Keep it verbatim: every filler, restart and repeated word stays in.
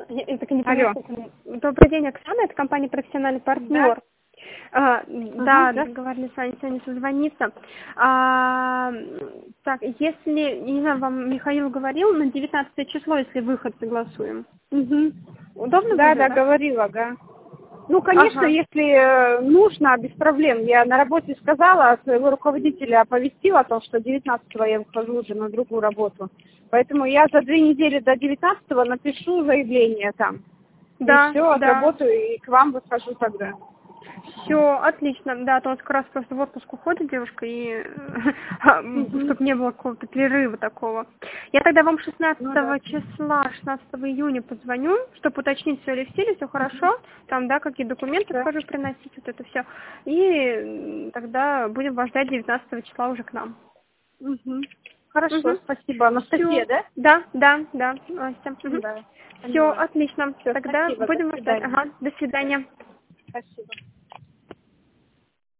Я, я так и не Алло. поняла. Добрый день, Оксана, это компания «Профессиональный партнер». А, да, Ага. разговаривали с вами сегодня созвониться. А, так, если, не знаю, вам Михаил говорил, на девятнадцатое число, если выход согласуем. Угу. Удобно Да, будет, да, да? говорила, да. Ну, конечно, Ага. если э, нужно, без проблем. Я на работе сказала, своего руководителя оповестила о том, что девятнадцатого я выхожу уже на другую работу. Поэтому я за две недели до девятнадцатого напишу заявление там. И Да, все, да. отработаю, и к вам выхожу тогда. Все, отлично. Да, то он как раз просто в отпуск уходит, девушка, и Угу. чтобы не было какого-то перерыва такого. Я тогда вам Ну да. шестнадцатого числа, шестнадцатого июня позвоню, чтобы уточнить, все ли в силе, все хорошо. Там, да, какие документы Да. скажу приносить, вот это все. И м, тогда будем вас ждать девятнадцатого числа уже к нам. Угу. Хорошо, Угу. спасибо. Анастасия, Все. да? Да, да, да, Настя. Да, Все, поняла. отлично. Все, Тогда спасибо, до будем вас ждать. свидания. Ага, до свидания. Спасибо.